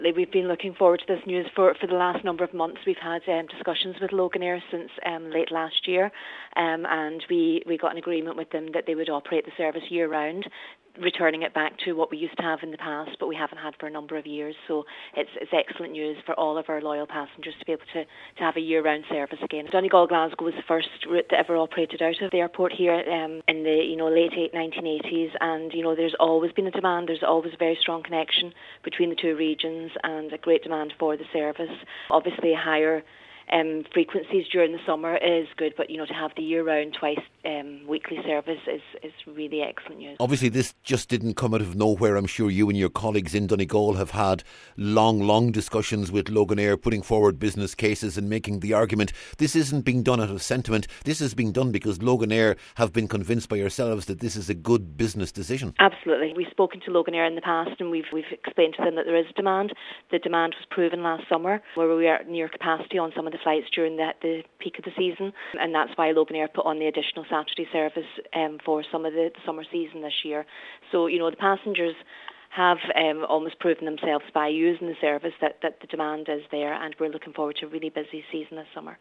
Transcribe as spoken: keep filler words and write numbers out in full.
We've been looking forward to this news for, for the last number of months. We've had um, discussions with Loganair since um, late last year, um, and we, we got an agreement with them that they would operate the service year-round, returning it back to what we used to have in the past, but we haven't had for a number of years. So it's it's excellent news for all of our loyal passengers to be able to, to have a year-round service again. Donegal Glasgow was the first route that ever operated out of the airport here um, in the you know late nineteen eighties, and you know there's always been a demand. There's always a very strong connection between the two regions and a great demand for the service. Obviously, a higher Um, frequencies during the summer is good, but you know to have the year-round twice um, weekly service is, is really excellent news. Obviously this just didn't come out of nowhere. I'm sure you and your colleagues in Donegal have had long, long discussions with Loganair, putting forward business cases and making the argument. This isn't being done out of sentiment. This is being done because Loganair have been convinced by yourselves that this is a good business decision. Absolutely. We've spoken to Loganair in the past and we've we've explained to them that there is demand. The demand was proven last summer where we are near capacity on some of the flights during the, the peak of the season, and that's why Loganair put on the additional Saturday service um, for some of the, the summer season this year. So, you know, the passengers have um, almost proven themselves by using the service that, that the demand is there, and we're looking forward to a really busy season this summer.